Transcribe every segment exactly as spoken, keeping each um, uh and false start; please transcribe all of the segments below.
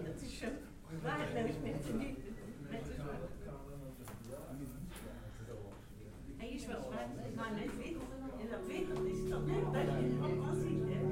dat is zo waardeloos met de nu. Met de zwart. Hij is wel zwart, maar net wit. En dat wit, dat is dan net dat je het allemaal ziet, hè.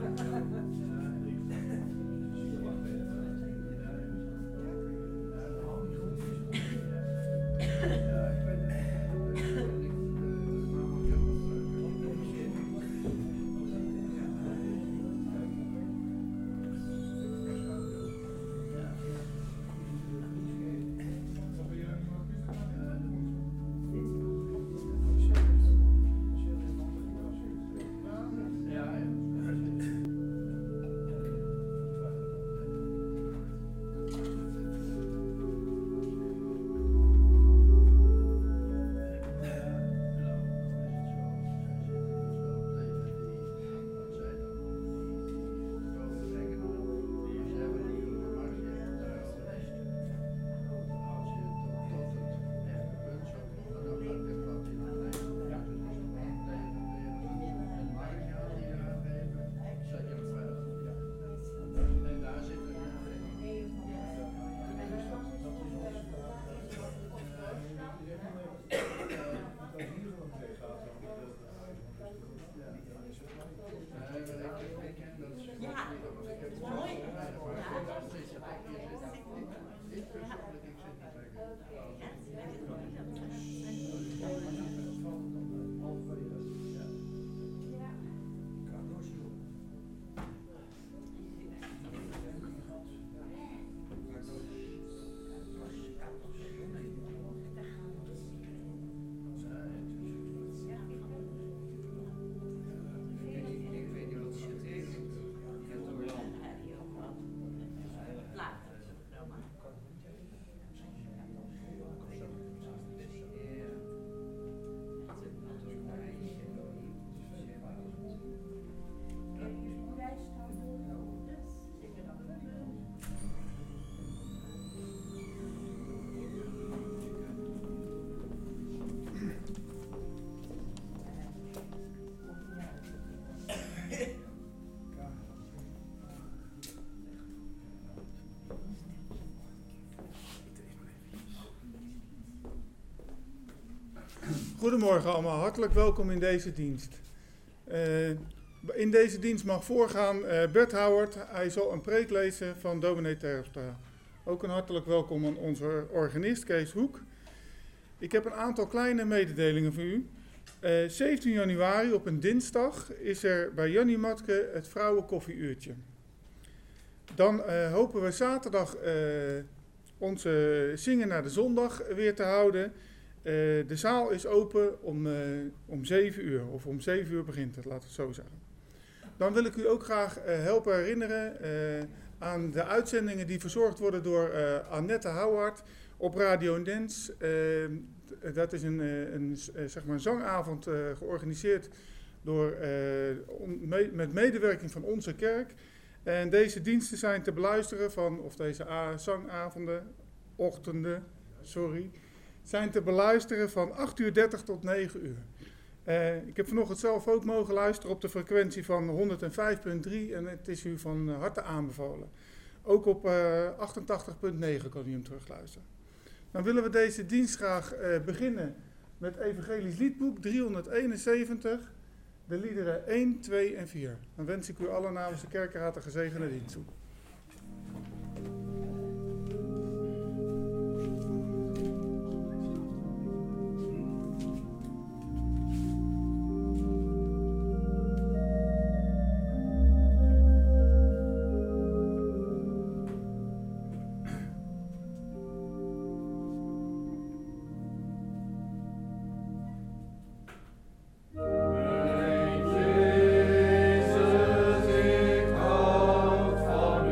Goedemorgen allemaal, hartelijk welkom in deze dienst. Uh, in deze dienst mag voorgaan uh, Bert Howard. Hij zal een preek lezen van dominee Terpstra. Ook een hartelijk welkom aan onze organist Kees Hoek. Ik heb een aantal kleine mededelingen voor u. Uh, zeventien januari op een dinsdag is er bij Jannie Matke het vrouwenkoffieuurtje. Dan uh, hopen we zaterdag uh, onze Zingen naar de Zondag weer te houden. Uh, de zaal is open om, uh, om zeven uur, of om zeven uur begint het, laten we het zo zeggen. Dan wil ik u ook graag uh, helpen herinneren uh, aan de uitzendingen die verzorgd worden door uh, Annette Howard op Radio Dens. Uh, dat is een, uh, een, uh, zeg maar een zangavond uh, georganiseerd door, uh, on, me, met medewerking van onze kerk. En deze diensten zijn te beluisteren van, of deze a, zangavonden, ochtenden, sorry... zijn te beluisteren van acht uur dertig tot negen uur. Uh, ik heb vanochtend zelf ook mogen luisteren op de frequentie van honderdvijf komma drie en het is u van harte aanbevolen. Ook op uh, achtentachtig komma negen kan u hem terugluisteren. Dan willen we deze dienst graag uh, beginnen met Evangelisch Liedboek driehonderdeenenzeventig, de liederen één, twee en vier. Dan wens ik u allen namens de kerkenraad een gezegende dienst toe. Jezus, ik hou van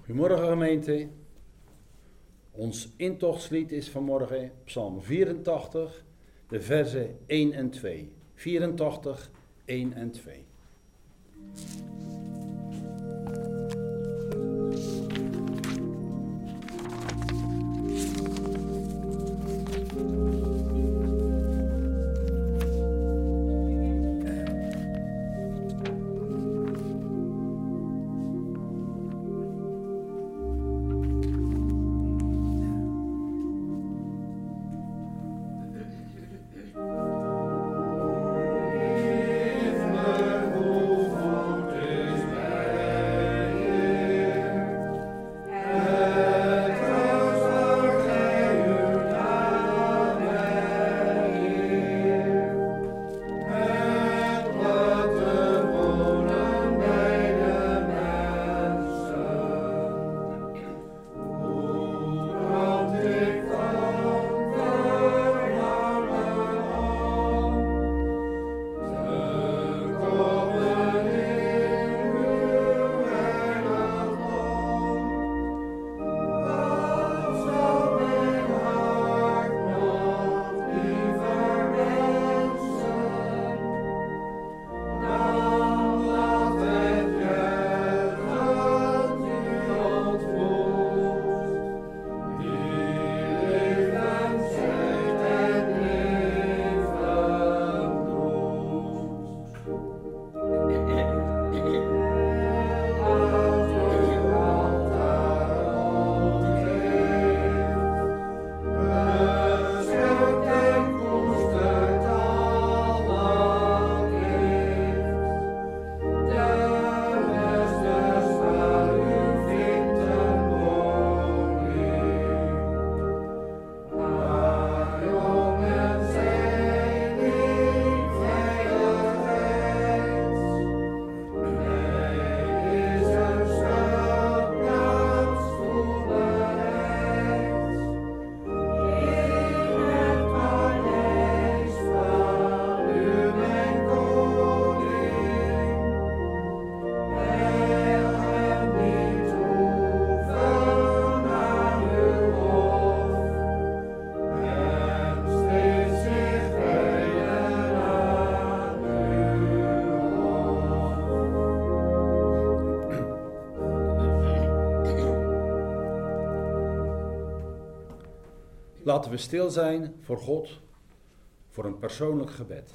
Goedemorgen gemeente. Ons intochtslied is vanmorgen Psalm vierentachtig, de versen één en twee. vierentachtig, één en twee. Laten we stil zijn voor God, voor een persoonlijk gebed.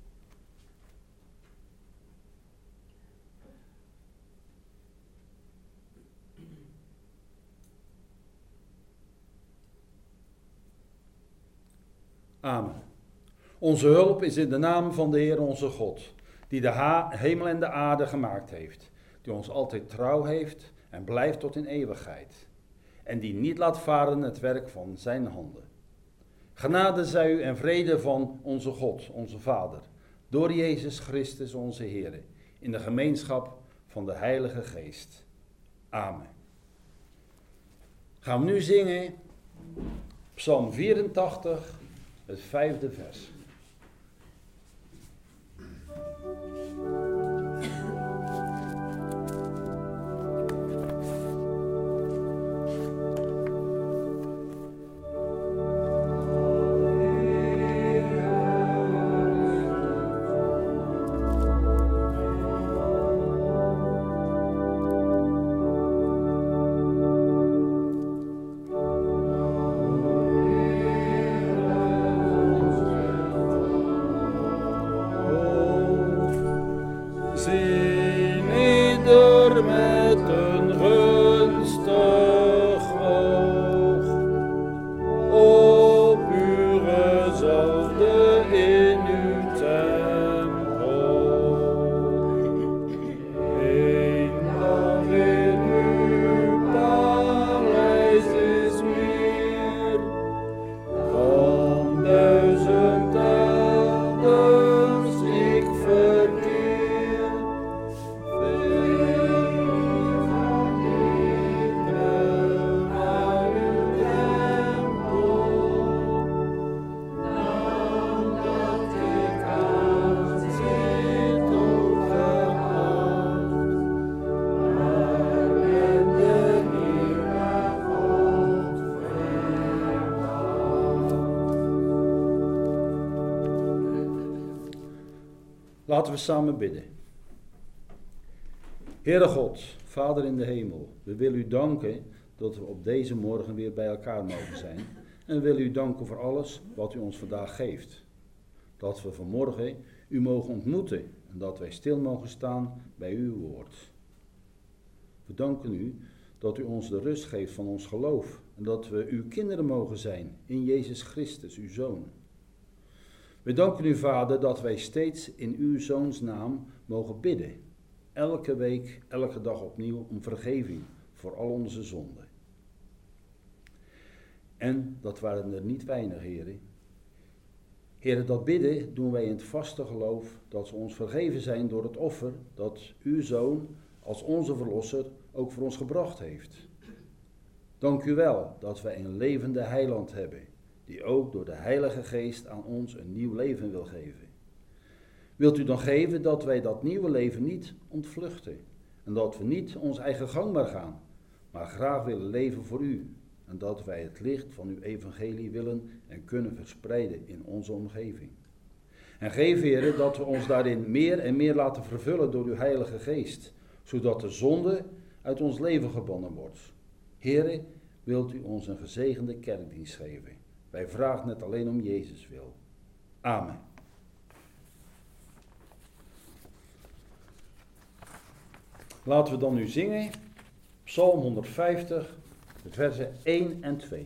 Amen. Onze hulp is in de naam van de Heer onze God, die de ha- hemel en de aarde gemaakt heeft, die ons altijd trouw heeft en blijft tot in eeuwigheid, en die niet laat varen het werk van zijn handen. Genade zij u en vrede van onze God, onze Vader, door Jezus Christus onze Heer, in de gemeenschap van de Heilige Geest. Amen. Gaan we nu zingen Psalm vierentachtig, het vijfde vers. Oh, Laten we samen bidden. Heere God, Vader in de hemel, we willen u danken dat we op deze morgen weer bij elkaar mogen zijn. En we willen u danken voor alles wat u ons vandaag geeft. Dat we vanmorgen u mogen ontmoeten en dat wij stil mogen staan bij uw woord. We danken u dat u ons de rust geeft van ons geloof en dat we uw kinderen mogen zijn in Jezus Christus, uw Zoon. We danken u, Vader, dat wij steeds in uw Zoons naam mogen bidden. Elke week, elke dag opnieuw om vergeving voor al onze zonden. En dat waren er niet weinig, heren. Heren, dat bidden doen wij in het vaste geloof dat ze ons vergeven zijn door het offer dat uw Zoon als onze verlosser ook voor ons gebracht heeft. Dank u wel dat wij een levende heiland hebben, die ook door de Heilige Geest aan ons een nieuw leven wil geven. Wilt u dan geven dat wij dat nieuwe leven niet ontvluchten en dat we niet ons eigen gang maar gaan, maar graag willen leven voor u en dat wij het licht van uw evangelie willen en kunnen verspreiden in onze omgeving. En geef, Heere, dat we ons daarin meer en meer laten vervullen door uw Heilige Geest, zodat de zonde uit ons leven gebannen wordt. Heere, wilt u ons een gezegende kerkdienst geven. Wij vragen het alleen om Jezus wil. Amen. Laten we dan nu zingen, Psalm honderdvijftig, de versen één en twee.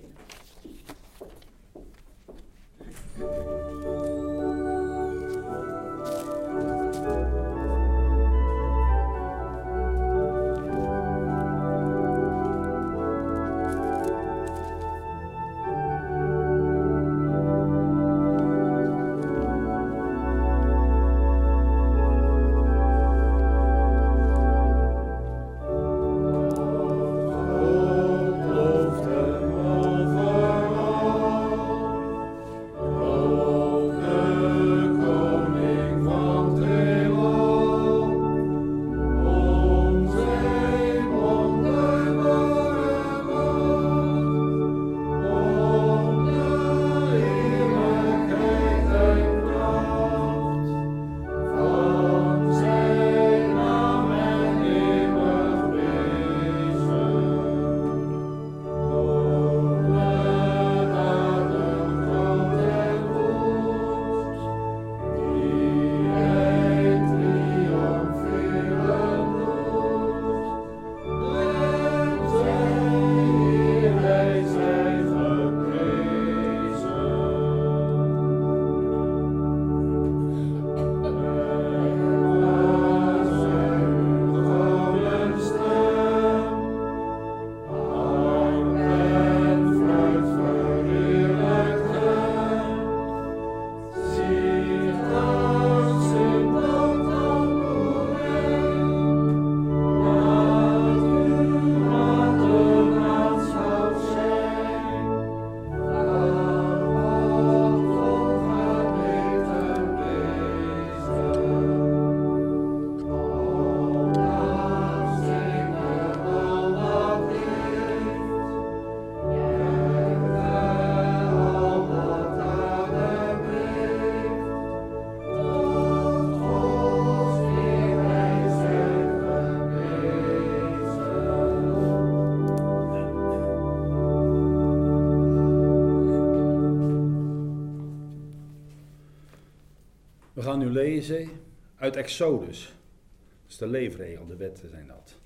We gaan nu lezen uit Exodus. Dat is de leefregel, de wetten zijn dat.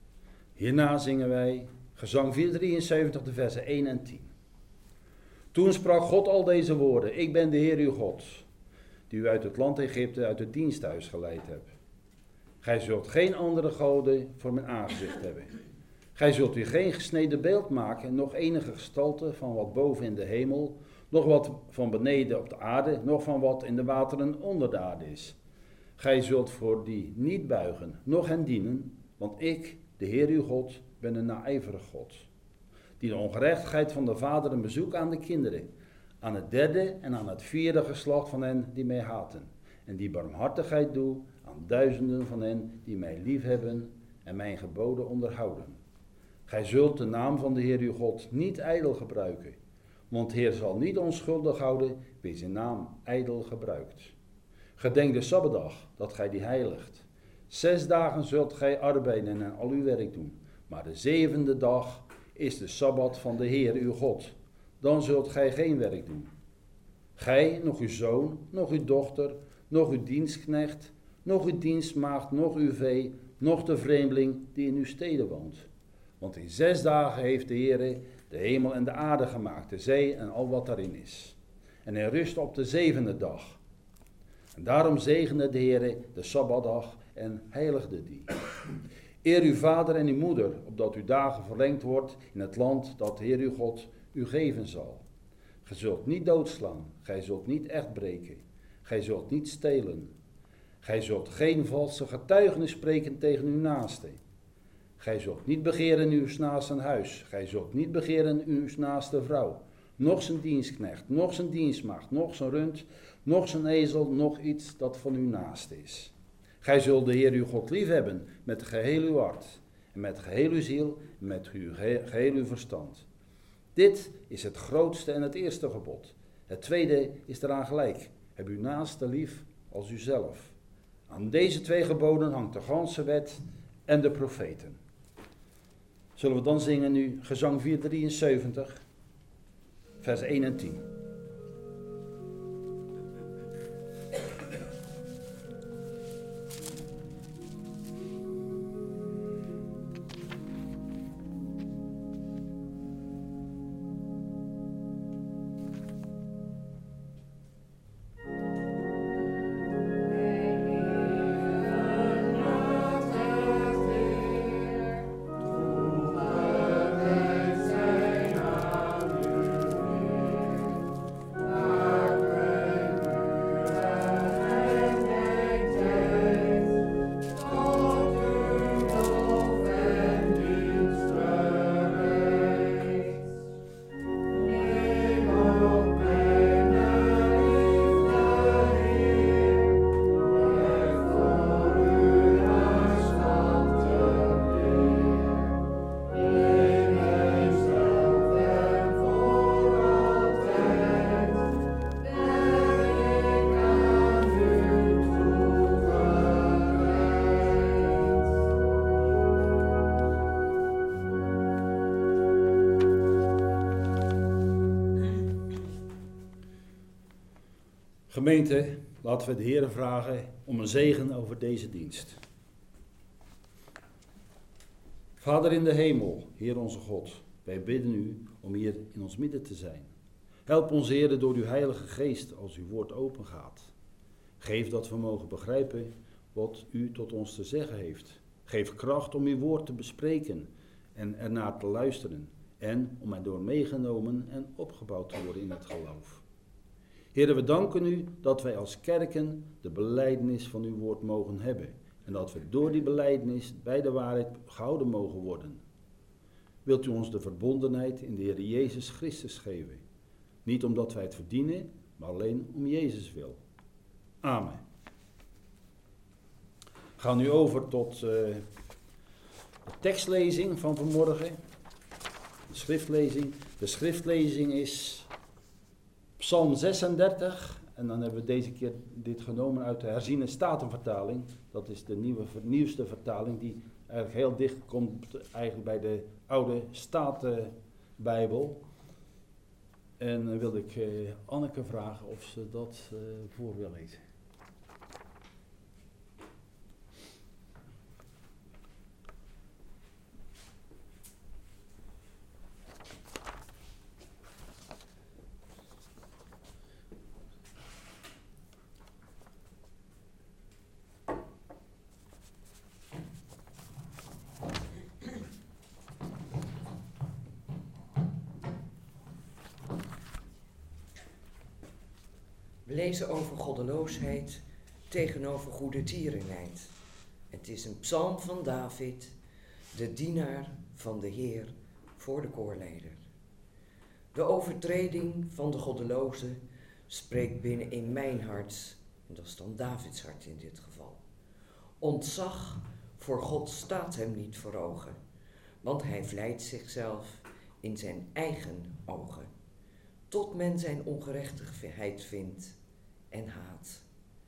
Hierna zingen wij gezang vierhonderddrieënzeventig, de versen één en tien. Toen sprak God al deze woorden: Ik ben de Heer uw God, die u uit het land Egypte, uit het diensthuis geleid hebt. Gij zult geen andere goden voor mijn aangezicht hebben. Gij zult u geen gesneden beeld maken, nog enige gestalte van wat boven in de hemel, nog wat van beneden op de aarde, nog van wat in de wateren onder de aarde is. Gij zult voor die niet buigen, noch hen dienen, want ik, de Heer uw God, ben een naijverig God, die de ongerechtigheid van de vaderen bezoekt aan de kinderen, aan het derde en aan het vierde geslacht van hen die mij haten, en die barmhartigheid doe aan duizenden van hen die mij liefhebben en mijn geboden onderhouden. Gij zult de naam van de Heer uw God niet ijdel gebruiken, want de Heer zal niet onschuldig houden wie zijn naam ijdel gebruikt. Gedenk de Sabbatdag, dat gij die heiligt. Zes dagen zult gij arbeiden en al uw werk doen. Maar de zevende dag is de Sabbat van de Heer uw God. Dan zult gij geen werk doen. Gij, nog uw zoon, nog uw dochter, nog uw dienstknecht, nog uw dienstmaagd, nog uw vee, nog de vreemdeling die in uw steden woont. Want in zes dagen heeft de Heer de hemel en de aarde gemaakt, de zee en al wat daarin is. En hij rustte op de zevende dag. En daarom zegende de Heer de Sabbatdag en heiligde die. Eer uw vader en uw moeder, opdat uw dagen verlengd wordt in het land dat de Heer uw God u geven zal. Gij zult niet doodslaan, gij zult niet echt breken, gij zult niet stelen. Gij zult geen valse getuigenis spreken tegen uw naaste. Gij zult niet begeren uw naaste huis, gij zult niet begeren uw naaste vrouw, nog zijn dienstknecht, nog zijn dienstmaagd, nog zijn rund, nog zijn ezel, nog iets dat van uw naaste is. Gij zult de Heer uw God liefhebben met geheel uw hart, en met geheel uw ziel, en met uw geheel uw verstand. Dit is het grootste en het eerste gebod. Het tweede is eraan gelijk. Heb uw naaste lief als uzelf. Aan deze twee geboden hangt de ganse wet en de profeten. Zullen we dan zingen nu gezang vierhonderddrieënzeventig, vers één en tien. Gemeente, laten we de Heer vragen om een zegen over deze dienst. Vader in de hemel, Heer onze God, wij bidden u om hier in ons midden te zijn. Help ons, Heer, door uw Heilige Geest als uw woord open gaat. Geef dat we mogen begrijpen wat u tot ons te zeggen heeft. Geef kracht om uw woord te bespreken en ernaar te luisteren. En om erdoor meegenomen en opgebouwd te worden in het geloof. Heer, we danken u dat wij als kerken de belijdenis van uw woord mogen hebben. En dat we door die belijdenis bij de waarheid gehouden mogen worden. Wilt u ons de verbondenheid in de Heer Jezus Christus geven. Niet omdat wij het verdienen, maar alleen om Jezus wil. Amen. We gaan nu over tot uh, de tekstlezing van vanmorgen. De schriftlezing. De schriftlezing is Psalm zesendertig. En dan hebben we deze keer dit genomen uit de herziene statenvertaling. Dat is de nieuwe, nieuwste vertaling die eigenlijk heel dicht komt eigenlijk bij de oude Statenbijbel. En dan wilde ik uh, Anneke vragen of ze dat uh, voor wil lezen. We lezen over goddeloosheid tegenover goede tierenheid. Het is een psalm van David, de dienaar van de Heer voor de koorleider. De overtreding van de goddeloze spreekt binnen in mijn hart, en dat is dan Davids hart in dit geval. Ontzag voor God staat hem niet voor ogen, want hij vlijt zichzelf in zijn eigen ogen, tot men zijn ongerechtigheid vindt en haat.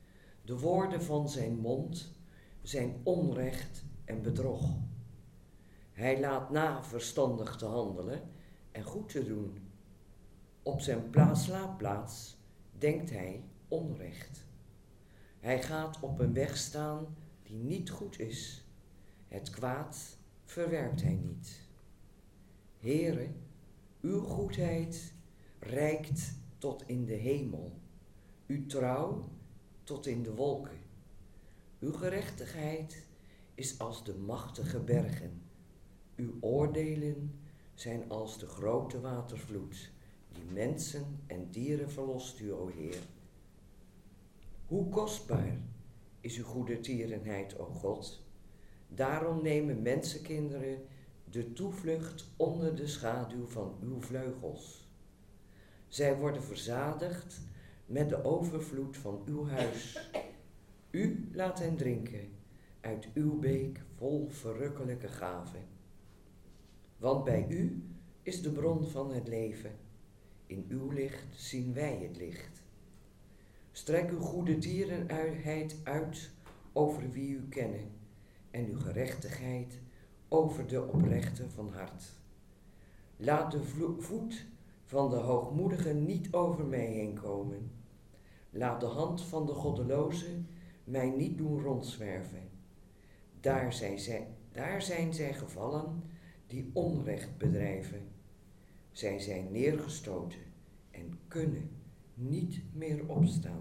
De woorden van zijn mond zijn onrecht en bedrog. Hij laat na verstandig te handelen en goed te doen. Op zijn pla- slaapplaats denkt hij onrecht. Hij gaat op een weg staan die niet goed is. Het kwaad verwerpt hij niet. Heere, uw goedheid reikt tot in de hemel, uw trouw tot in de wolken. Uw gerechtigheid is als de machtige bergen. Uw oordelen zijn als de grote watervloed, die mensen en dieren verlost u, o Heer. Hoe kostbaar is uw goede tierenheid, o God. Daarom nemen mensenkinderen de toevlucht onder de schaduw van uw vleugels. Zij worden verzadigd met de overvloed van uw huis. U laat hen drinken uit uw beek vol verrukkelijke gaven. Want bij u is de bron van het leven. In uw licht zien wij het licht. Strek uw goede tierenheid uit over wie u kennen en uw gerechtigheid over de oprechten van hart. Laat de voet van de hoogmoedigen niet over mij heen komen. Laat de hand van de goddeloze mij niet doen rondzwerven. Daar zijn zij, daar zijn zij gevallen die onrecht bedrijven. Zij zijn neergestoten en kunnen niet meer opstaan.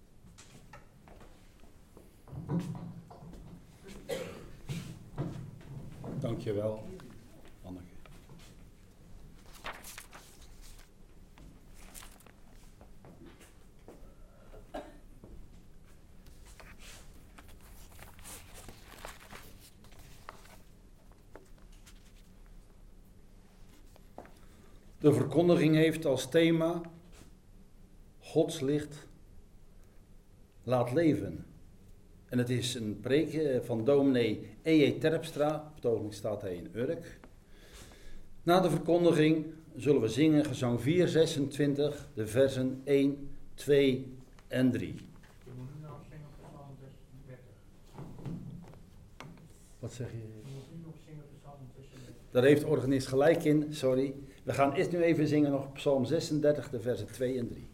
Dankjewel, Anneke. De verkondiging heeft als thema Gods licht laat leven. En het is een preek van dominee E J Terpstra. Op het ogenblik staat hij in Urk. Na de verkondiging zullen we zingen gezang vier zesentwintig, de versen één, twee en drie. Je moet nu nog zingen Psalm zesendertig. Wat zeg je? Je moet nu nog zingen Psalm zesendertig. Daar heeft de organist gelijk in, sorry. We gaan eerst nu even zingen nog Psalm zesendertig, de versen twee en drie.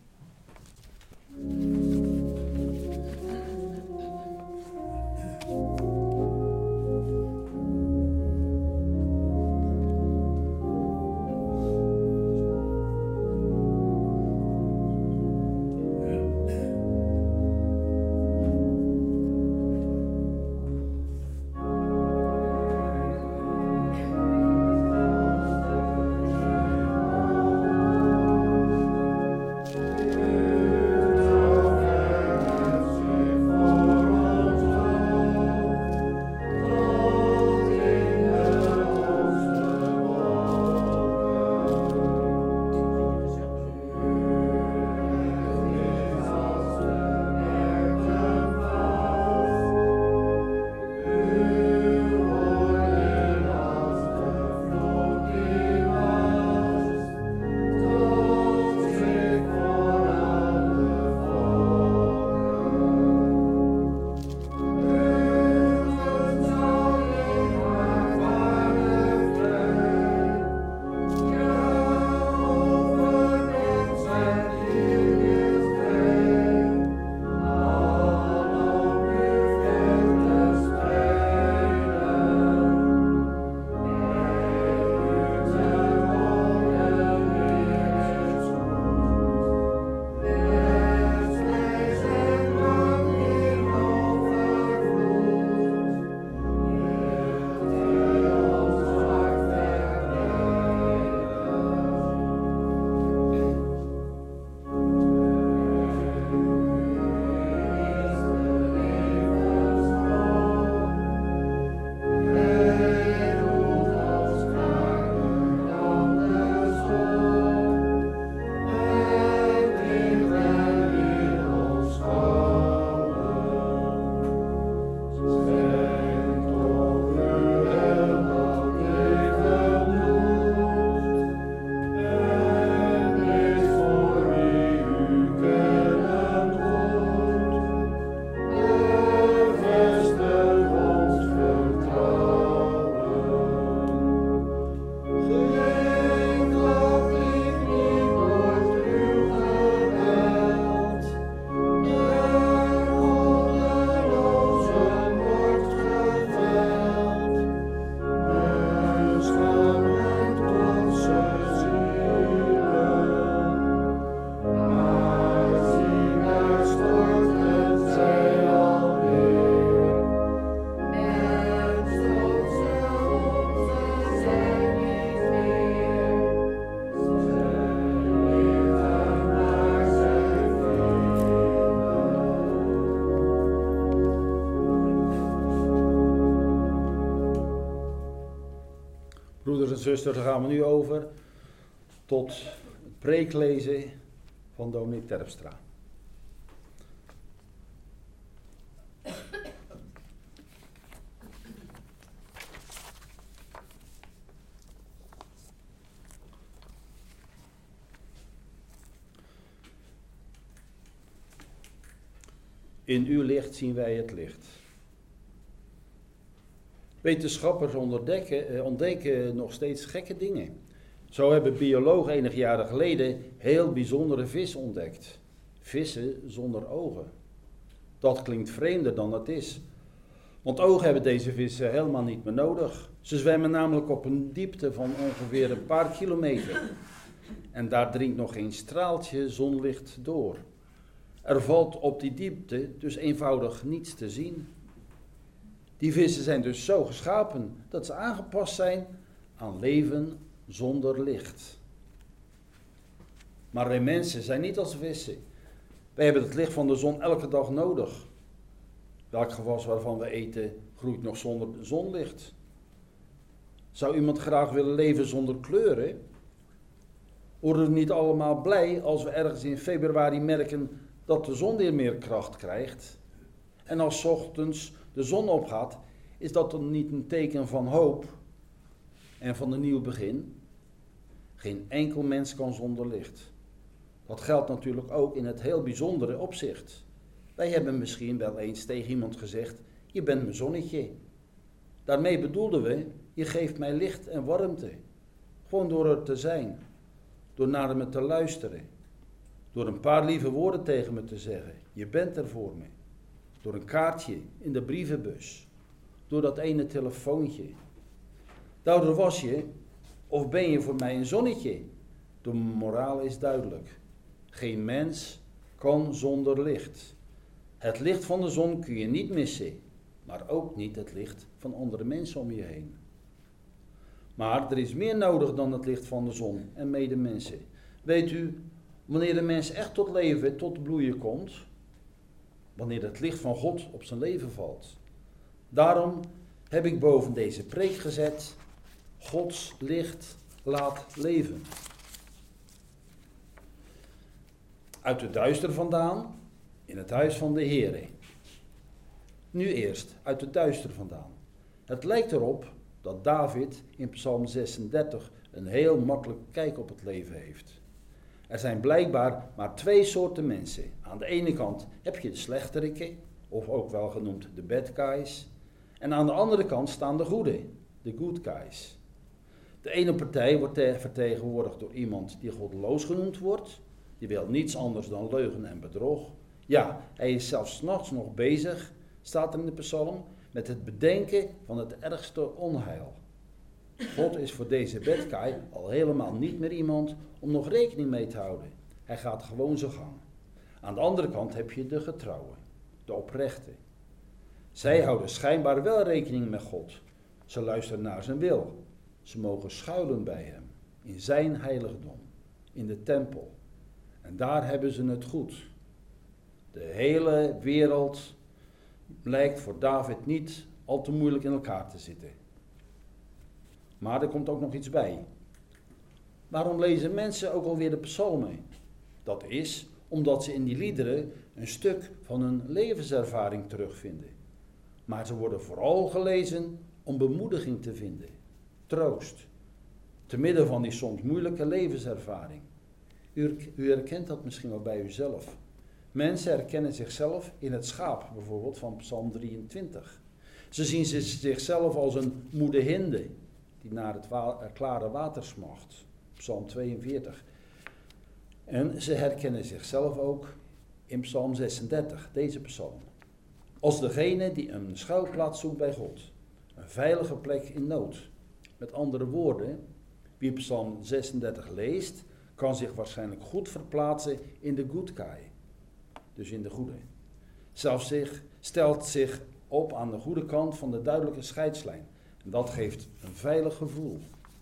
Oh, Broeders en zusters, dan gaan we nu over tot het preeklezen van dominee Terpstra. In uw licht zien wij het licht. Wetenschappers ontdekken, eh, ontdekken nog steeds gekke dingen. Zo hebben biologen enige jaren geleden heel bijzondere vissen ontdekt. Vissen zonder ogen. Dat klinkt vreemder dan het is. Want ogen hebben deze vissen helemaal niet meer nodig. Ze zwemmen namelijk op een diepte van ongeveer een paar kilometer. En daar dringt nog geen straaltje zonlicht door. Er valt op die diepte dus eenvoudig niets te zien. Die vissen zijn dus zo geschapen dat ze aangepast zijn aan leven zonder licht. Maar wij mensen zijn niet als vissen. Wij hebben het licht van de zon elke dag nodig. Welk gewas waarvan we eten groeit nog zonder zonlicht? Zou iemand graag willen leven zonder kleuren? Worden we niet allemaal blij als we ergens in februari merken dat de zon weer meer kracht krijgt? En als 's ochtends de zon opgaat, is dat dan niet een teken van hoop en van een nieuw begin? Geen enkel mens kan zonder licht. Dat geldt natuurlijk ook in het heel bijzondere opzicht. Wij hebben misschien wel eens tegen iemand gezegd: je bent mijn zonnetje. Daarmee bedoelden we: je geeft mij licht en warmte. Gewoon door er te zijn, door naar me te luisteren, door een paar lieve woorden tegen me te zeggen: je bent er voor me. Door een kaartje in de brievenbus, door dat ene telefoontje. Daardoor was je, of ben je voor mij een zonnetje? De moraal is duidelijk. Geen mens kan zonder licht. Het licht van de zon kun je niet missen, maar ook niet het licht van andere mensen om je heen. Maar er is meer nodig dan het licht van de zon en medemensen. Weet u, wanneer de mens echt tot leven, tot bloeien komt, wanneer het licht van God op zijn leven valt. Daarom heb ik boven deze preek gezet: Gods licht laat leven. Uit het duister vandaan, in het huis van de Heere. Nu eerst uit het duister vandaan. Het lijkt erop dat David in Psalm zesendertig een heel makkelijk kijk op het leven heeft. Er zijn blijkbaar maar twee soorten mensen. Aan de ene kant heb je de slechteriken, of ook wel genoemd de bad guys. En aan de andere kant staan de goede, de good guys. De ene partij wordt vertegenwoordigd door iemand die goddeloos genoemd wordt. Die wil niets anders dan leugen en bedrog. Ja, hij is zelfs 's nachts nog bezig, staat er in de psalm, met het bedenken van het ergste onheil. God is voor deze bad guy al helemaal niet meer iemand om nog rekening mee te houden. Hij gaat gewoon zijn gang. Aan de andere kant heb je de getrouwen, de oprechten. Zij houden schijnbaar wel rekening met God. Ze luisteren naar zijn wil. Ze mogen schuilen bij hem, in zijn heiligdom, in de tempel. En daar hebben ze het goed. De hele wereld lijkt voor David niet al te moeilijk in elkaar te zitten. Maar er komt ook nog iets bij. Waarom lezen mensen ook alweer de psalmen? Dat is omdat ze in die liederen een stuk van hun levenservaring terugvinden. Maar ze worden vooral gelezen om bemoediging te vinden, troost, te midden van die soms moeilijke levenservaring. U, u herkent dat misschien wel bij uzelf. Mensen herkennen zichzelf in het schaap, bijvoorbeeld van Psalm drieëntwintig. Ze zien zichzelf als een moede hinde die naar het wa- klare water smacht, Psalm tweeënveertig. En ze herkennen zichzelf ook in Psalm zesendertig, deze psalm. Als degene die een schuilplaats zoekt bij God, een veilige plek in nood. Met andere woorden, wie Psalm zesendertig leest, kan zich waarschijnlijk goed verplaatsen in de good guy, dus in de goede. Zelfs zich, stelt zich op aan de goede kant van de duidelijke scheidslijn. En dat geeft een veilig gevoel.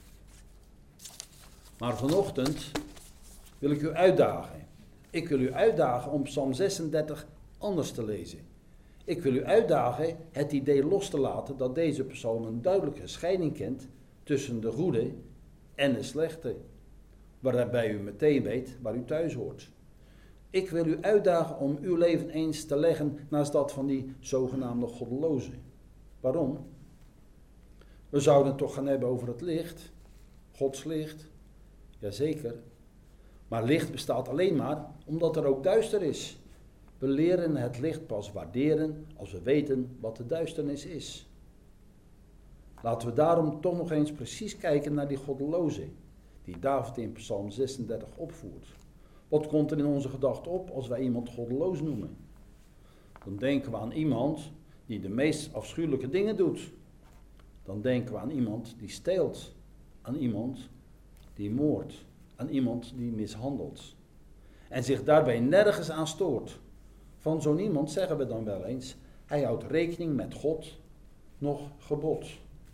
Maar vanochtend wil ik u uitdagen. Ik wil u uitdagen om Psalm zesendertig anders te lezen. Ik wil u uitdagen het idee los te laten dat deze psalm een duidelijke scheiding kent tussen de goede en de slechte, waarbij u meteen weet waar u thuis hoort. Ik wil u uitdagen om uw leven eens te leggen naast dat van die zogenaamde goddelozen. Waarom? We zouden het toch gaan hebben over het licht, Gods licht. Jazeker. Maar licht bestaat alleen maar omdat er ook duister is. We leren het licht pas waarderen als we weten wat de duisternis is. Laten we daarom toch nog eens precies kijken naar die goddeloze, die David in Psalm zesendertig opvoert. Wat komt er in onze gedachten op als wij iemand goddeloos noemen? Dan denken we aan iemand die de meest afschuwelijke dingen doet. Dan denken we aan iemand die steelt, aan iemand die moordt, aan iemand die mishandelt. En zich daarbij nergens aan stoort. Van zo'n iemand zeggen we dan wel eens, hij houdt rekening met God, nog gebod.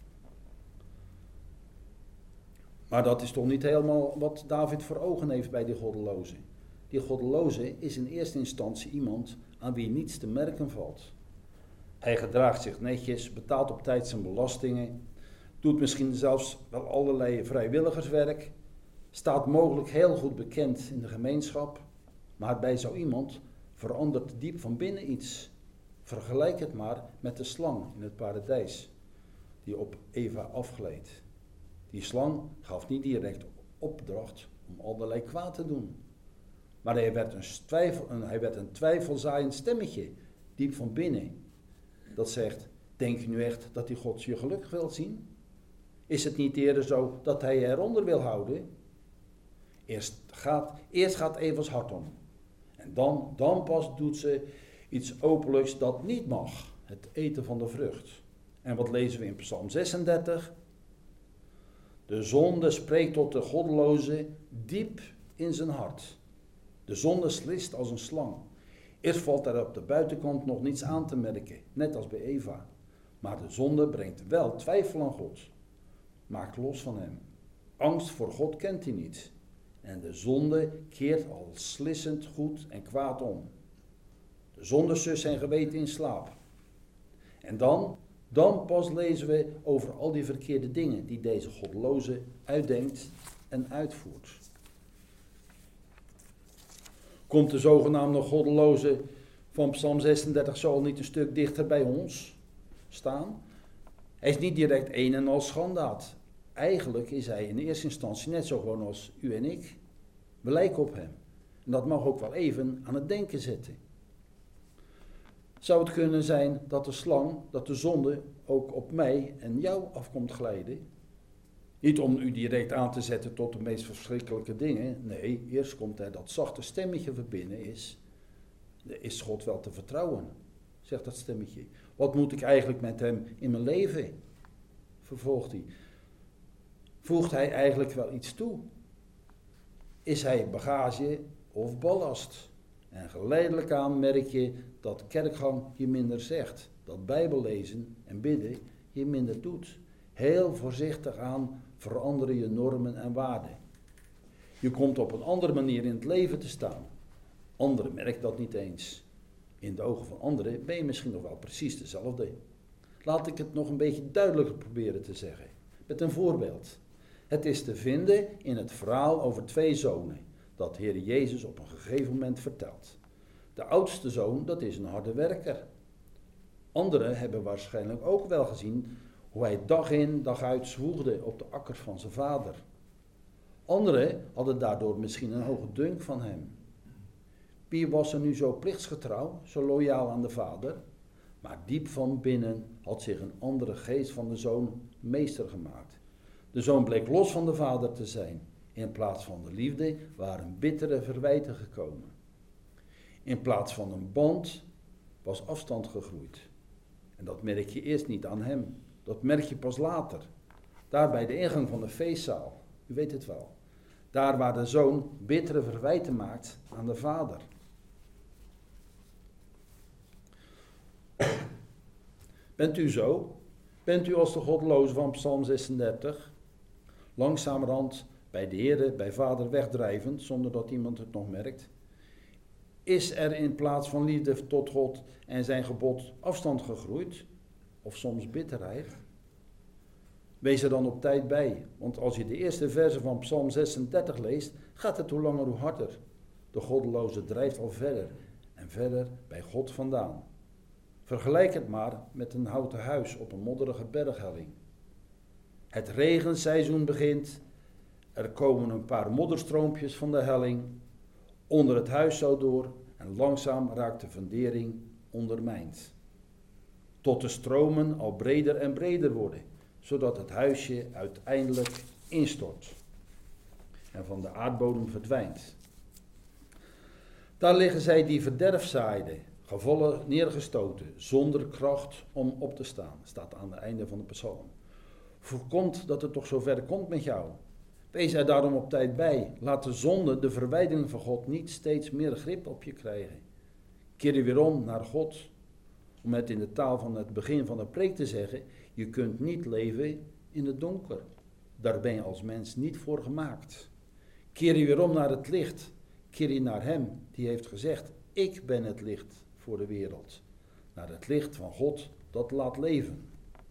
Maar dat is toch niet helemaal wat David voor ogen heeft bij die goddeloze. Die goddeloze is in eerste instantie iemand aan wie niets te merken valt. Hij gedraagt zich netjes, betaalt op tijd zijn belastingen, doet misschien zelfs wel allerlei vrijwilligerswerk, staat mogelijk heel goed bekend in de gemeenschap, maar bij zo iemand verandert diep van binnen iets. Vergelijk het maar met de slang in het paradijs, die op Eva afgleed. Die slang gaf niet direct opdracht om allerlei kwaad te doen. Maar hij werd een, twijfel, een, hij werd een twijfelzaaiend stemmetje, diep van binnen. Dat zegt, denk je nu echt dat die God je gelukkig wil zien? Is het niet eerder zo dat hij je eronder wil houden? Eerst gaat, eerst gaat Eva's hart om. En dan, dan pas doet ze iets openlijks dat niet mag. Het eten van de vrucht. En wat lezen we in Psalm zesendertig? De zonde spreekt tot de goddeloze diep in zijn hart. De zonde slist als een slang. Eerst valt er op de buitenkant nog niets aan te merken, net als bij Eva. Maar de zonde brengt wel twijfel aan God. Maakt los van hem. Angst voor God kent hij niet. En de zonde keert al slissend goed en kwaad om. De zonde sust zijn geweten in slaap. En dan, dan pas lezen we over al die verkeerde dingen die deze goddeloze uitdenkt en uitvoert. Komt de zogenaamde goddeloze van Psalm zesendertig zo al niet een stuk dichter bij ons staan? Hij is niet direct een en al schandaad. Eigenlijk is hij in eerste instantie net zo gewoon als u en ik. We lijken op hem. En dat mag ook wel even aan het denken zetten. Zou het kunnen zijn dat de slang, dat de zonde ook op mij en jou af komt glijden? Niet om u direct aan te zetten tot de meest verschrikkelijke dingen. Nee, eerst komt er dat zachte stemmetje van binnen is. Is God wel te vertrouwen? Zegt dat stemmetje. Wat moet ik eigenlijk met hem in mijn leven? Vervolgt hij. Voegt hij eigenlijk wel iets toe? Is hij bagage of ballast? En geleidelijk aan merk je dat kerkgang je minder zegt. Dat bijbellezen en bidden je minder doet. Heel voorzichtig aan veranderen je normen en waarden. Je komt op een andere manier in het leven te staan. Anderen merken dat niet eens. In de ogen van anderen ben je misschien nog wel precies dezelfde. Laat ik het nog een beetje duidelijker proberen te zeggen. Met een voorbeeld. Het is te vinden in het verhaal over twee zonen, dat Heer Jezus op een gegeven moment vertelt. De oudste zoon, dat is een harde werker. Anderen hebben waarschijnlijk ook wel gezien hoe hij dag in, dag uit zwoegde op de akkers van zijn vader. Anderen hadden daardoor misschien een hoge dunk van hem. Wie was er nu zo plichtsgetrouw, zo loyaal aan de vader? Maar diep van binnen had zich een andere geest van de zoon meester gemaakt. De zoon bleek los van de vader te zijn. In plaats van de liefde waren bittere verwijten gekomen. In plaats van een band was afstand gegroeid. En dat merk je eerst niet aan hem. Dat merk je pas later. Daar bij de ingang van de feestzaal. U weet het wel. Daar waar de zoon bittere verwijten maakt aan de vader. Bent u zo? Bent u als de goddeloze van Psalm zesendertig? Langzamerhand bij de Heere, bij vader wegdrijvend, zonder dat iemand het nog merkt? Is er in plaats van liefde tot God en zijn gebod afstand gegroeid? Of soms bitterheid? Wees er dan op tijd bij, want als je de eerste verse van Psalm zesendertig leest, gaat het hoe langer hoe harder. De goddeloze drijft al verder en verder bij God vandaan. Vergelijk het maar met een houten huis op een modderige berghelling. Het regenseizoen begint, er komen een paar modderstroompjes van de helling, onder het huis zo door en langzaam raakt de fundering ondermijnd. Tot de stromen al breder en breder worden, zodat het huisje uiteindelijk instort en van de aardbodem verdwijnt. Daar liggen zij die verderf zaaiden, gevallen neergestoten, zonder kracht om op te staan, staat aan het einde van de psalm. Voorkomt dat het toch zover komt met jou. Wees er daarom op tijd bij. Laat de zonde, de verwijdering van God, niet steeds meer grip op je krijgen. Keer je weer om naar God. Om het in de taal van het begin van de preek te zeggen, je kunt niet leven in het donker. Daar ben je als mens niet voor gemaakt. Keer je weer om naar het licht. Keer je naar hem die heeft gezegd, ik ben het licht voor de wereld. Naar het licht van God dat laat leven.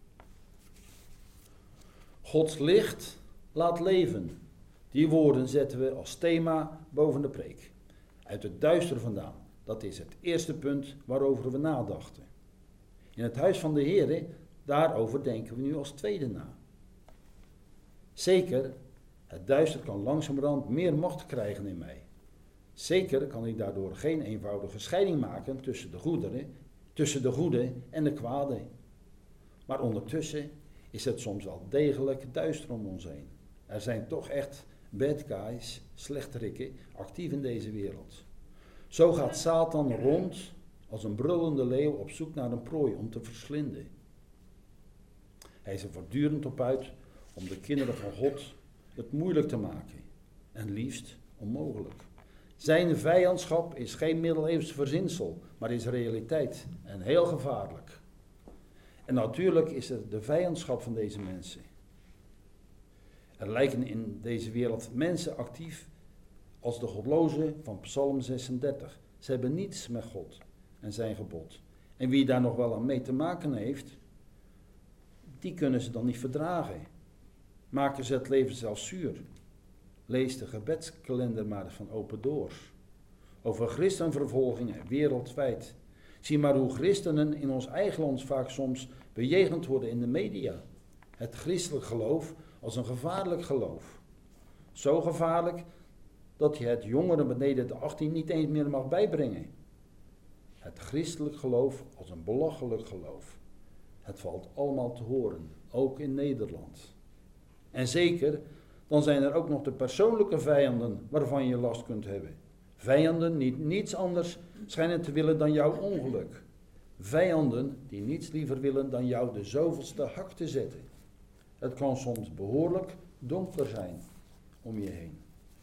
Gods licht laat leven. Die woorden zetten we als thema boven de preek. Uit het duister vandaan. Dat is het eerste punt waarover we nadachten. In het huis van de Heere, daarover denken we nu als tweede na. Zeker, het duister kan langzamerhand meer macht krijgen in mij. Zeker kan ik daardoor geen eenvoudige scheiding maken tussen de goede, tussen de goede en de kwade. Maar ondertussen is het soms wel degelijk duister om ons heen. Er zijn toch echt bad guys, slechterikken, actief in deze wereld. Zo gaat Satan rond als een brullende leeuw op zoek naar een prooi om te verslinden. Hij is er voortdurend op uit om de kinderen van God het moeilijk te maken. En liefst onmogelijk. Zijn vijandschap is geen middeleeuws verzinsel, maar is realiteit en heel gevaarlijk. En natuurlijk is het de vijandschap van deze mensen. Er lijken in deze wereld mensen actief als de godlozen van Psalm zesendertig. Ze hebben niets met God en zijn gebod. En wie daar nog wel aan mee te maken heeft, die kunnen ze dan niet verdragen. Maken ze het leven zelfs zuur. Lees de gebedskalender maar van Open Doors. Over christenvervolgingen wereldwijd. Zie maar hoe christenen in ons eigen land vaak soms bejegend worden in de media. Het christelijk geloof als een gevaarlijk geloof. Zo gevaarlijk dat je het jongeren beneden de achttien niet eens meer mag bijbrengen. Het christelijk geloof als een belachelijk geloof. Het valt allemaal te horen, ook in Nederland. En zeker, dan zijn er ook nog de persoonlijke vijanden waarvan je last kunt hebben. Vijanden die niets anders schijnen te willen dan jouw ongeluk. Vijanden die niets liever willen dan jou de zoveelste hak te zetten. Het kan soms behoorlijk donker zijn om je heen.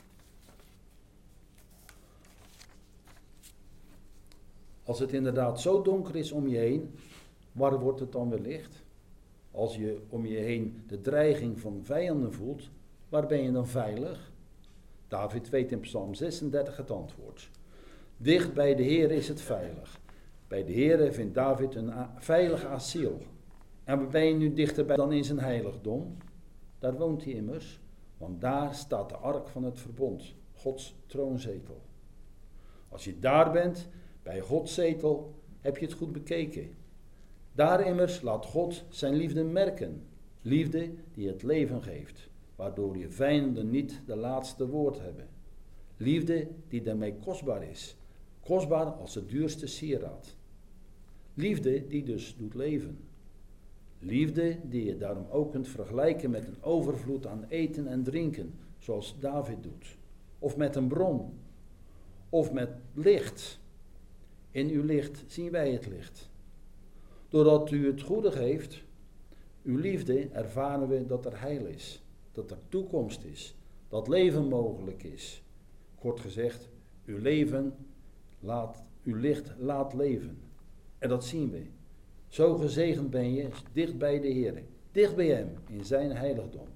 Als het inderdaad zo donker is om je heen, waar wordt het dan weer licht? Als je om je heen de dreiging van vijanden voelt, waar ben je dan veilig? David weet in Psalm zesendertig het antwoord. Dicht bij de Heer is het veilig. Bij de Heer vindt David een a- veilig asiel. En waar ben je nu dichterbij dan in zijn heiligdom? Daar woont hij immers, want daar staat de ark van het verbond, Gods troonzetel. Als je daar bent, bij Gods zetel, heb je het goed bekeken. Daar immers laat God zijn liefde merken. Liefde die het leven geeft, waardoor je vijanden niet de laatste woord hebben. Liefde die daarmee kostbaar is. Kostbaar als het duurste sieraad. Liefde die dus doet leven. Liefde die je daarom ook kunt vergelijken met een overvloed aan eten en drinken, zoals David doet. Of met een bron. Of met licht. In uw licht zien wij het licht. Doordat u het goede geeft, uw liefde, ervaren we dat er heil is. Dat er toekomst is. Dat leven mogelijk is. Kort gezegd, uw leven laat, uw licht laat leven. En dat zien we. Zo gezegend ben je dicht bij de Heer. Dicht bij hem, in zijn heiligdom.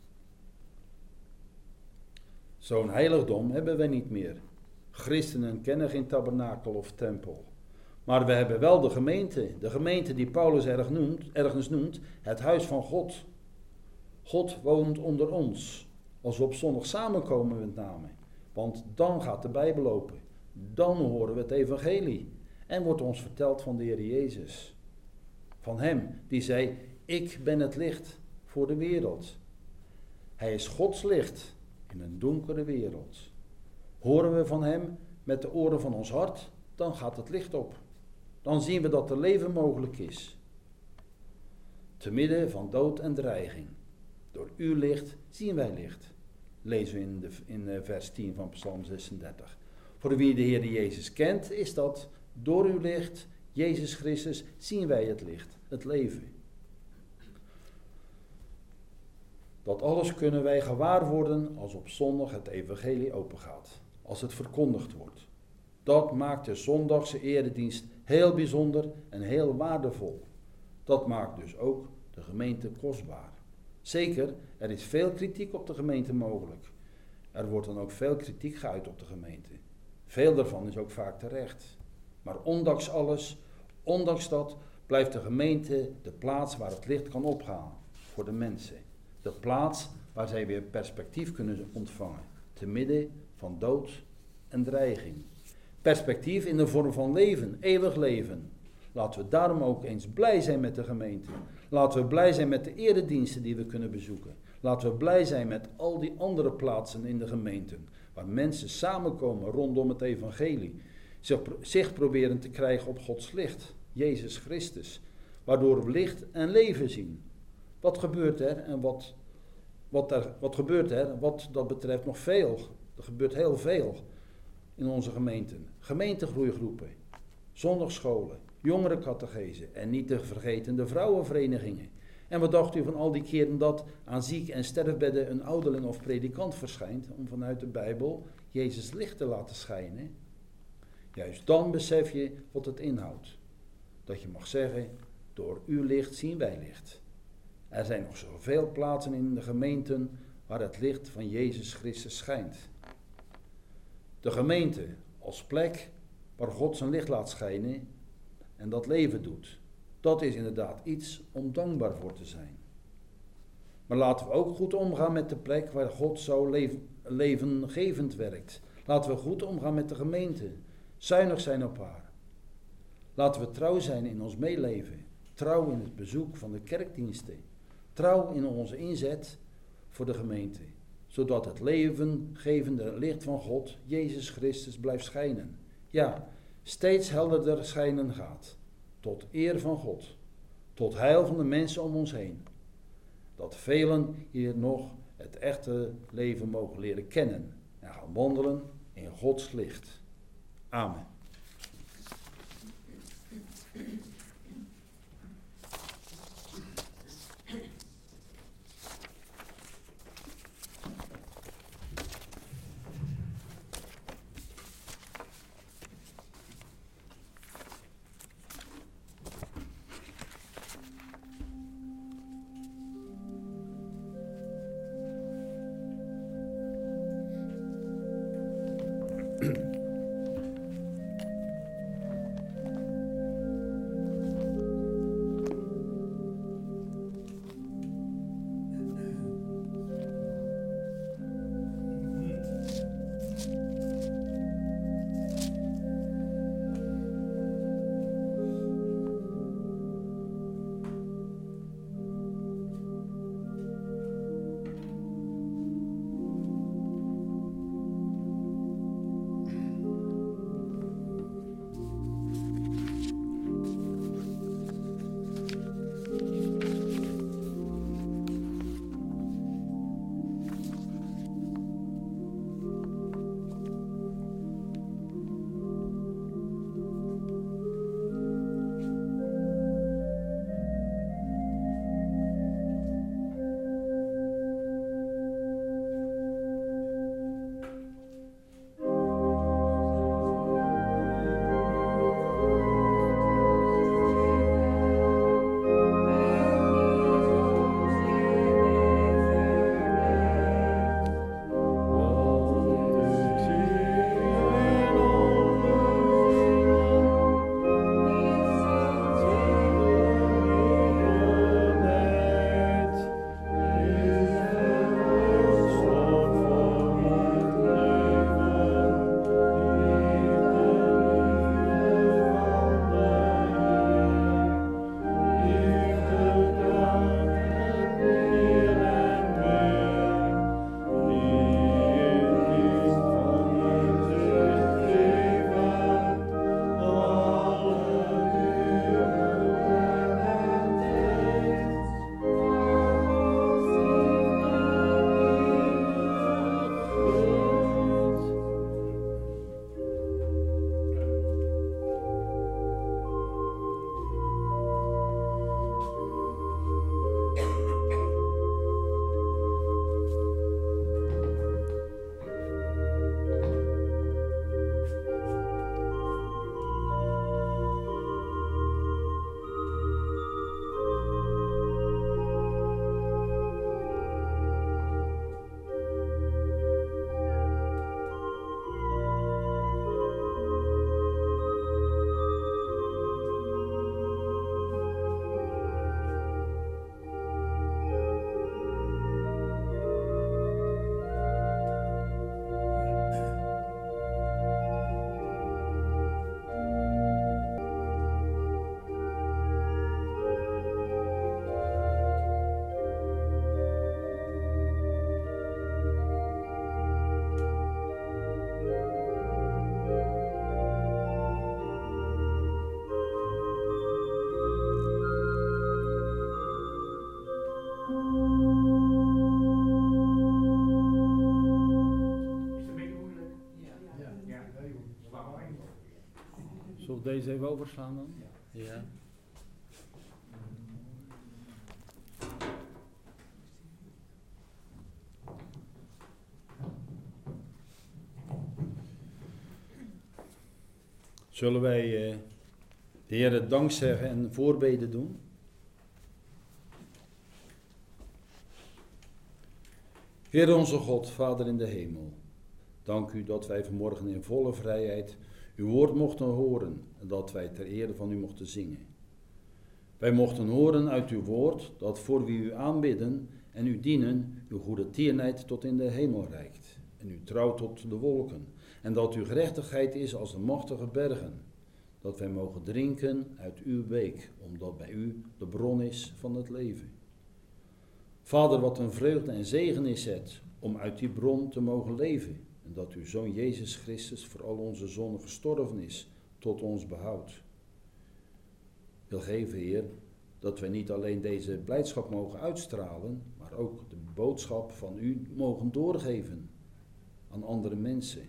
Zo'n heiligdom hebben we niet meer. Christenen kennen geen tabernakel of tempel. Maar we hebben wel de gemeente. De gemeente die Paulus erg noemt, ergens noemt, het huis van God. God woont onder ons. Als we op zondag samenkomen met name. Want dan gaat de Bijbel open. Dan horen we het evangelie. En wordt ons verteld van de Heer Jezus. Van hem die zei, ik ben het licht voor de wereld. Hij is Gods licht in een donkere wereld. Horen we van hem met de oren van ons hart, dan gaat het licht op. Dan zien we dat er leven mogelijk is. Te midden van dood en dreiging. Door uw licht zien wij licht. Lezen we in, de, in vers tien van Psalm zesendertig. Voor wie de Heer Jezus kent, is dat door uw licht, Jezus Christus, zien wij het licht, het leven. Dat alles kunnen wij gewaar worden als op zondag het evangelie opengaat. Als het verkondigd wordt. Dat maakt de zondagse eredienst heel bijzonder en heel waardevol. Dat maakt dus ook de gemeente kostbaar. Zeker, er is veel kritiek op de gemeente mogelijk. Er wordt dan ook veel kritiek geuit op de gemeente. Veel daarvan is ook vaak terecht. Maar ondanks alles, ondanks dat, blijft de gemeente de plaats waar het licht kan opgaan voor de mensen. De plaats waar zij weer perspectief kunnen ontvangen. Te midden van dood en dreiging. Perspectief in de vorm van leven, eeuwig leven. Laten we daarom ook eens blij zijn met de gemeente. Laten we blij zijn met de erediensten die we kunnen bezoeken. Laten we blij zijn met al die andere plaatsen in de gemeenten. Waar mensen samenkomen rondom het evangelie. Zich, zich proberen te krijgen op Gods licht. Jezus Christus. Waardoor we licht en leven zien. Wat gebeurt er en wat, wat, er, wat gebeurt er? Wat dat betreft nog veel. Er gebeurt heel veel in onze gemeenten. Gemeentegroeigroepen. Zondagscholen. Jongerencatechese en niet te vergeten de vrouwenverenigingen. En wat dacht u van al die keren dat aan ziek- en sterfbedden een ouderling of predikant verschijnt om vanuit de Bijbel Jezus licht te laten schijnen? Juist dan besef je wat het inhoudt. Dat je mag zeggen, door uw licht zien wij licht. Er zijn nog zoveel plaatsen in de gemeenten waar het licht van Jezus Christus schijnt. De gemeente als plek waar God zijn licht laat schijnen en dat leven doet. Dat is inderdaad iets om dankbaar voor te zijn. Maar laten we ook goed omgaan met de plek waar God zo leven, levengevend werkt. Laten we goed omgaan met de gemeente. Zuinig zijn op haar. Laten we trouw zijn in ons meeleven. Trouw in het bezoek van de kerkdiensten. Trouw in onze inzet voor de gemeente. Zodat het levengevende licht van God, Jezus Christus, blijft schijnen. Ja, steeds helderder schijnen gaat. Tot eer van God. Tot heil van de mensen om ons heen. Dat velen hier nog het echte leven mogen leren kennen. En gaan wandelen in Gods licht. Amen. Is het een beetje moeilijk? Ja. Ja, heel goed. Slaan we één. Zullen we deze even overslaan dan? Ja. Zullen wij uh, de Heer dank zeggen en voorbeden doen? Heer onze God, Vader in de hemel, dank u dat wij vanmorgen in volle vrijheid uw woord mochten horen en dat wij ter ere van u mochten zingen. Wij mochten horen uit uw woord dat voor wie u aanbidden en u dienen, uw goede tierenheid tot in de hemel reikt en uw trouw tot de wolken. En dat uw gerechtigheid is als de machtige bergen. Dat wij mogen drinken uit uw beek, omdat bij u de bron is van het leven. Vader, wat een vreugde en zegen is het om uit die bron te mogen leven. En dat uw Zoon Jezus Christus voor al onze zonden gestorven is, tot ons behoud. Wil geven, Heer, dat wij niet alleen deze blijdschap mogen uitstralen, maar ook de boodschap van u mogen doorgeven aan andere mensen.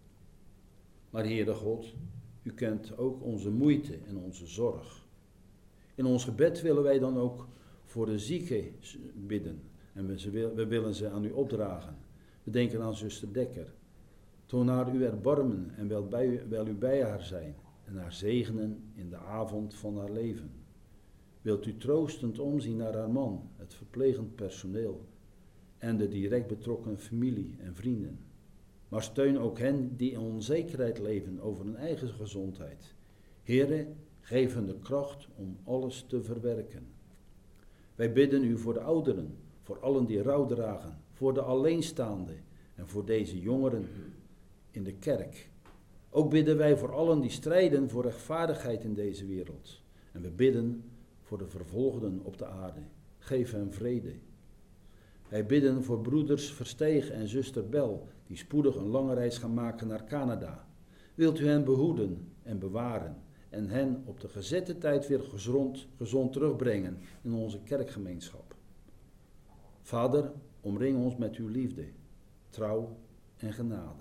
Maar Heere God, u kent ook onze moeite en onze zorg. In ons gebed willen wij dan ook voor de zieken bidden. En we, ze, we willen ze aan u opdragen. We denken aan zuster Dekker. Toon haar uw erbarmen en wel, bij u, wel u bij haar zijn. En haar zegenen in de avond van haar leven. Wilt u troostend omzien naar haar man, het verplegend personeel. En de direct betrokken familie en vrienden. Maar steun ook hen die in onzekerheid leven over hun eigen gezondheid. Heere, geef hen de kracht om alles te verwerken. Wij bidden u voor de ouderen, voor allen die rouw dragen, voor de alleenstaanden en voor deze jongeren in de kerk. Ook bidden wij voor allen die strijden voor rechtvaardigheid in deze wereld. En we bidden voor de vervolgden op de aarde. Geef hen vrede. Wij bidden voor broeders Versteeg en zuster Bel, die spoedig een lange reis gaan maken naar Canada. Wilt u hen behoeden en bewaren en hen op de gezette tijd weer gezond, gezond terugbrengen in onze kerkgemeenschap. Vader, omring ons met uw liefde, trouw en genade.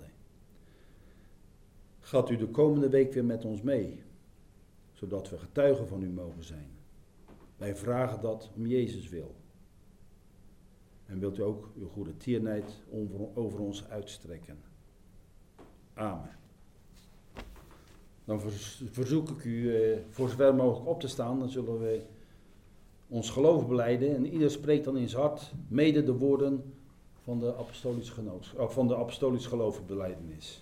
Gaat u de komende week weer met ons mee, zodat we getuigen van u mogen zijn. Wij vragen dat om Jezus wil. En wilt u ook uw goede tierenheid over ons uitstrekken. Amen. Dan verzoek ik u eh, voor zover mogelijk op te staan. Dan zullen we ons geloof belijden. En ieder spreekt dan in zijn hart mede de woorden van de apostolische genoot, of van de apostolische geloofsbelijdenis.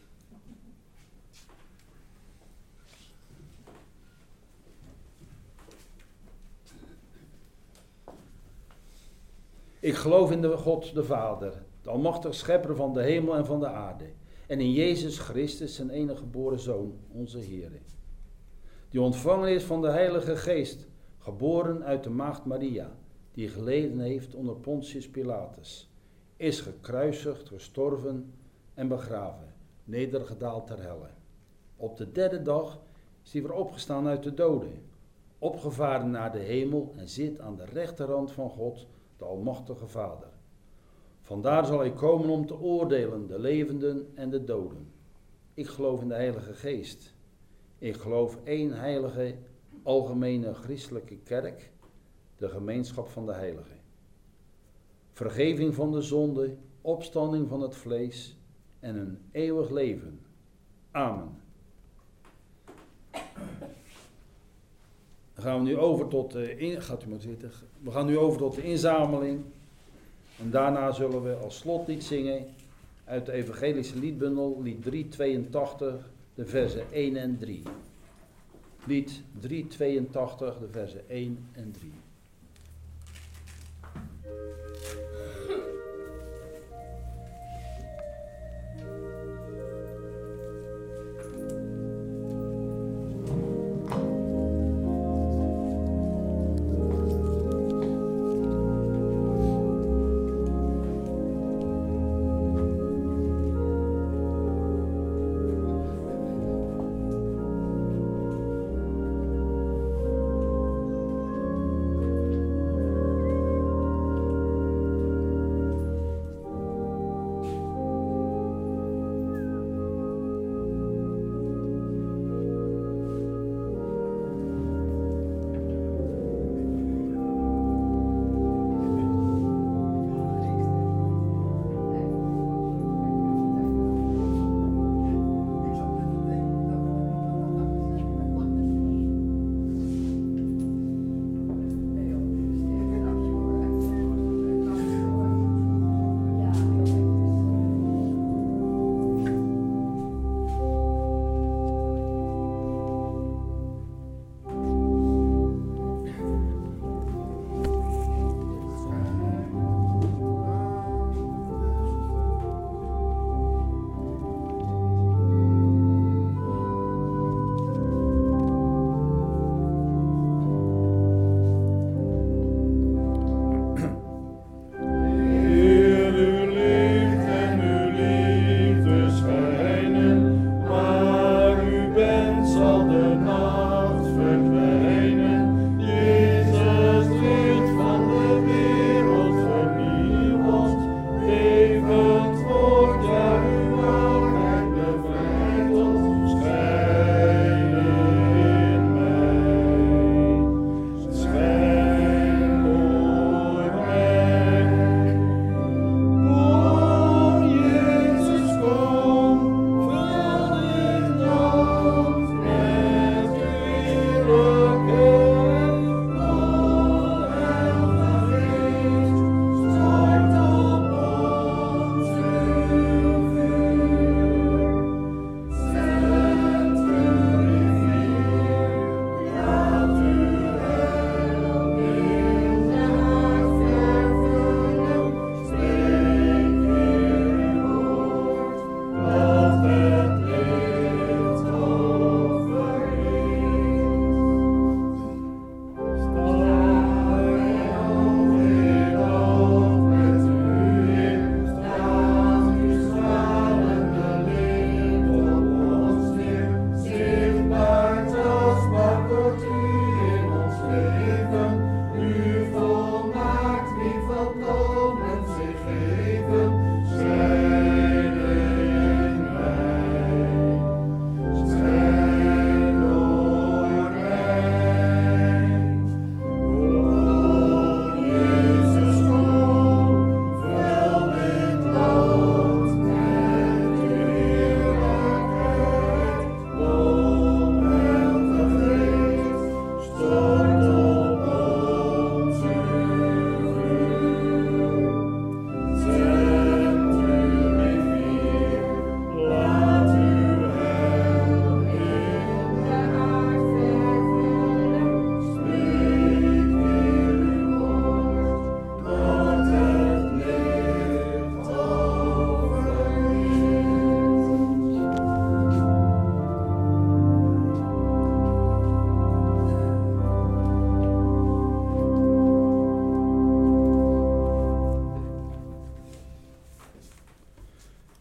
Ik geloof in de God, de Vader, de almachtige schepper van de hemel en van de aarde. En in Jezus Christus, zijn enige geboren Zoon, onze Heer. Die ontvangen is van de Heilige Geest, geboren uit de maagd Maria, die geleden heeft onder Pontius Pilatus. Is gekruisigd, gestorven en begraven, nedergedaald ter helle. Op de derde dag is hij weer opgestaan uit de doden, opgevaren naar de hemel en zit aan de rechterhand van God, de Almachtige Vader. Vandaar zal hij komen om te oordelen de levenden en de doden. Ik geloof in de Heilige Geest. Ik geloof één heilige, algemene christelijke kerk, de gemeenschap van de heiligen. Vergeving van de zonde, opstanding van het vlees en een eeuwig leven. Amen. Dan gaan we nu over tot de in, gaat u maar zitten. We gaan nu over tot de inzameling. En daarna zullen we als slotlied zingen uit de evangelische liedbundel, lied driehonderdtweeëntachtig, de versen één en drie. Lied driehonderdtweeëntachtig, de versen één en drie. Thank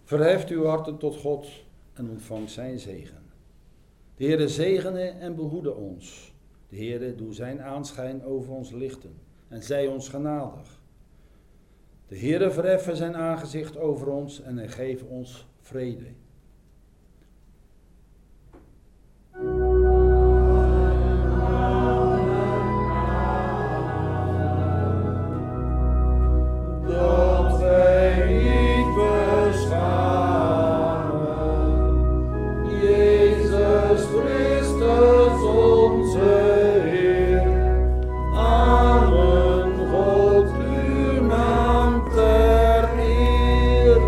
Verheft uw harten tot God en ontvang zijn zegen. De Heere zegene en behoede ons. De Heere doe zijn aanschijn over ons lichten en zij ons genadig. De Heere verheffe zijn aangezicht over ons en hij geeft ons vrede. Dat wij niet beschamen, Jezus Christus onze Heer. Amen, God uw naam ter eer.